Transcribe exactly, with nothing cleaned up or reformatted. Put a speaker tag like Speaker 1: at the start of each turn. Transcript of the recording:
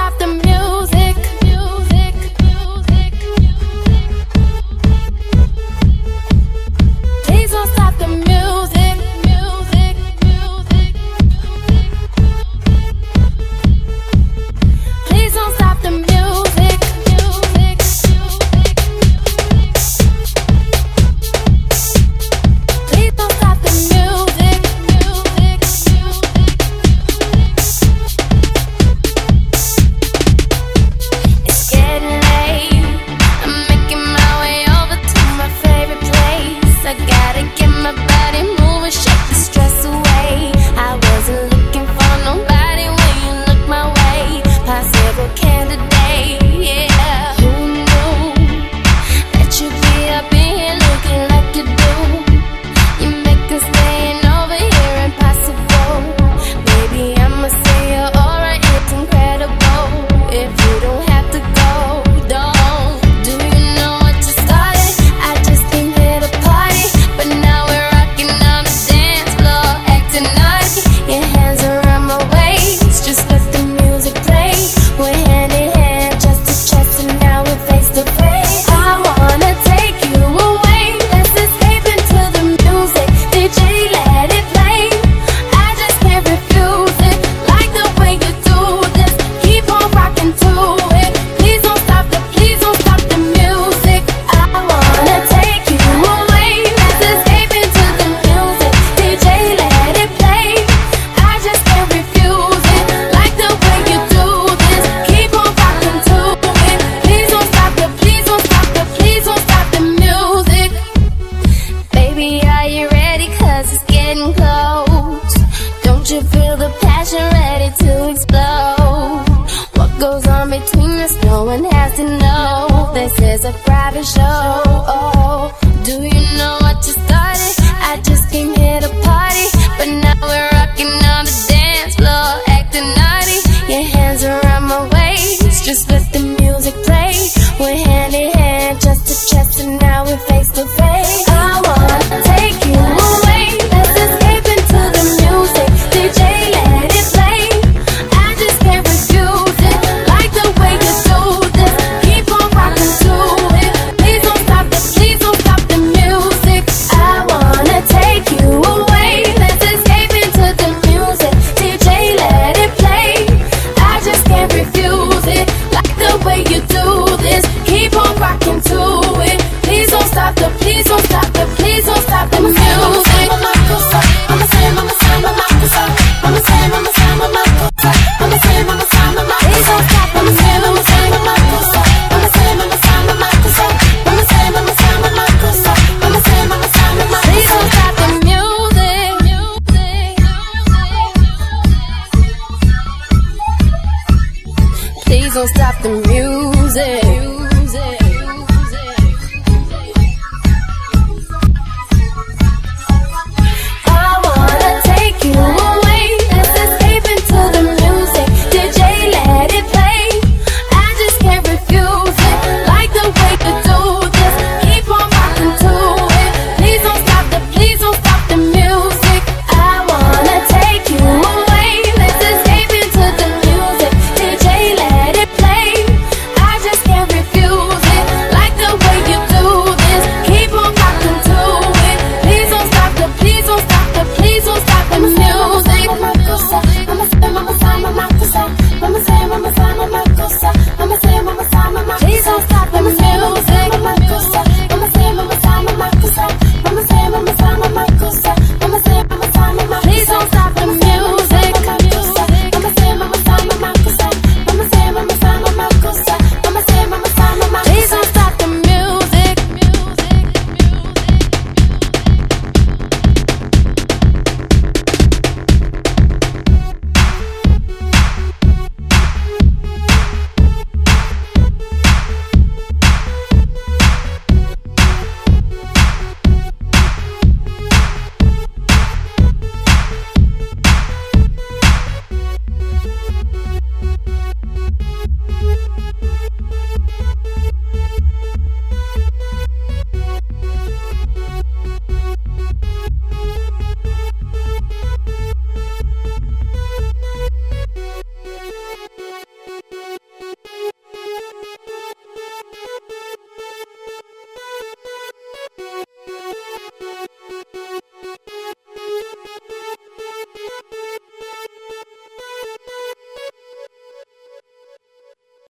Speaker 1: stop the music. Music, music. Please don't stop the music. Music, music. Please don't stop the music. Music, please don't stop the music. Music, it's getting late. I'm making my way over to my favorite place. I gotta get my body moving, shake the stress away. I wasn't looking for nobody when you look my way. Possible candidate, yeah. Who knew that you'd be up in here looking like you do? You make us staying over here impossible. Baby, I'ma say your aura, it's incredible. If you don't have to go, don't. Do you know what you started? I just came here to party, but now we're rocking on the dance floor, acting naughty. Your hands around my waist, just let the music play. We're hand in hand, chest to chest, and now we're face to face. I wanna take you away, let's escape into the music. D J, let it play. I just can't refuse it, like the way you do this. Keep on rocking to it. Please don't stop the, please don't stop the music. I wanna take you away, let's escape into the music. D J, let it play. I just can't refuse it, like the way you do this. Keep on rocking to it. Please don't stop the, please don't stop the, please don't stop the music. Baby, are you ready? Cause it's getting close. Don't you feel the passion ready to explode? What goes on between us, no one has to know. This is a private show. Oh, do you know what you started? I just came here to party, but now we're rocking on the dance floor, acting naughty. Your hands around my waist, just let the music play. We're hand in hand, chest to chest, and now we're face to face. I wanna take you away, let's escape into the music. D J, let it play. I just can't refuse it, like the way you do this. Keep on rocking to it. Please don't stop the, please don't stop the music. I wanna take you away, let's escape into the music. D J, let it play. I just can't refuse it, like the way you do this. Keep on rocking to it. Please don't stop the, please don't stop the, please don't stop the music. I'ma say, I'ma say, I'ma say, I'ma say, I'ma say, I'ma say, I'ma say, I'ma say, I'ma say, please don't stop. I'ma say, I'ma say, I'ma say, I'ma say, I'ma say, I'ma say, I'ma say, I'ma say, I'ma say, I'ma say, I'ma say, I'ma say, please don't stop the music. Please don't stop the music.